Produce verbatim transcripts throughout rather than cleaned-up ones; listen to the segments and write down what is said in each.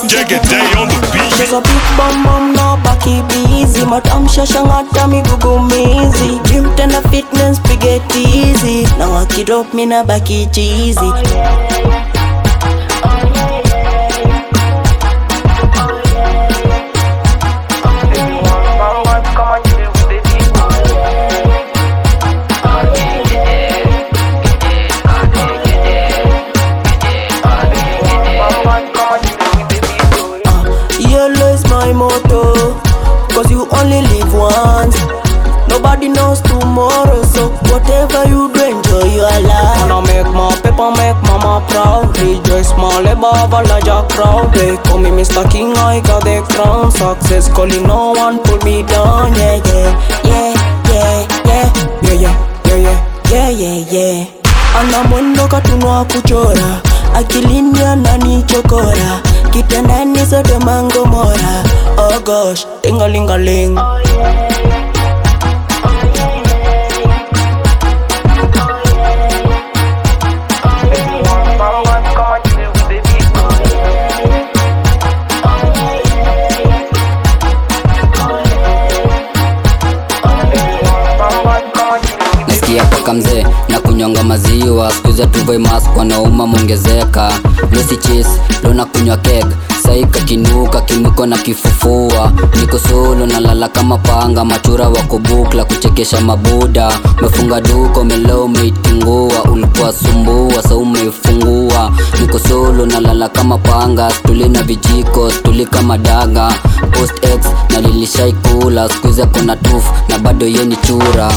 Jagger Day on the beat. She's a big bum bum no baki busy. Matam shashangata mi gugumizi. Gym tena fitness spaghetti easy. Na wakidrop mi na baki cheesy. Yellow is my motto, cause you only live once. Nobody knows tomorrow, so whatever you do, enjoy your life. Wanna make my paper, make mama proud. Rejoice my labor, a larger crowd. They call me Mister King, I got the crown. Success calling, no one pull me down. Yeah, yeah, yeah, yeah, yeah, yeah, yeah, yeah, yeah, yeah, yeah. Ana mwendo katunwa kuchora, akilini ananichokora, kitandani sote mango mora. Oh gosh, ting-a-ling-a-ling. Nasikia paka mzee na kunyonga maziwa. Skuiza tuvai mask wanauma mwongezeka. Lucy cheese, lona kunywa keg. Saika kinuka, kinuko na kifufua. Niko solo na lala kama panga. Machura wako bukla kuchekesha mabuda. Mefunga duko melo umeitingua. Ulikuwa sumbua sa umeifungua. Niko solo na lala kama panga. Stuli na vijiko, stuli kama daga. Post X na lilishaikula. Skuiza kona tufu na bado yeni chura.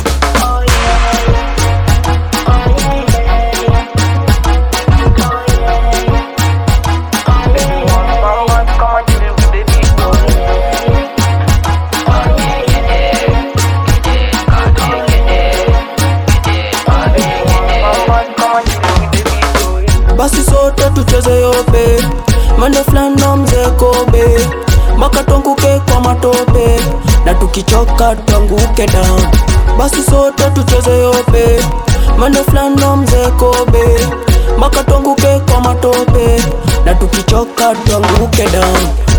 Basi sote tucheze yope, mende flano mzee kobe. Maka tuanguke kwa matope, na tukichoka tuanguke down. Basi sote tucheze yope, mende flano mzee kobe. Maka tuanguke kwa matope, na tukichoka tuanguke down.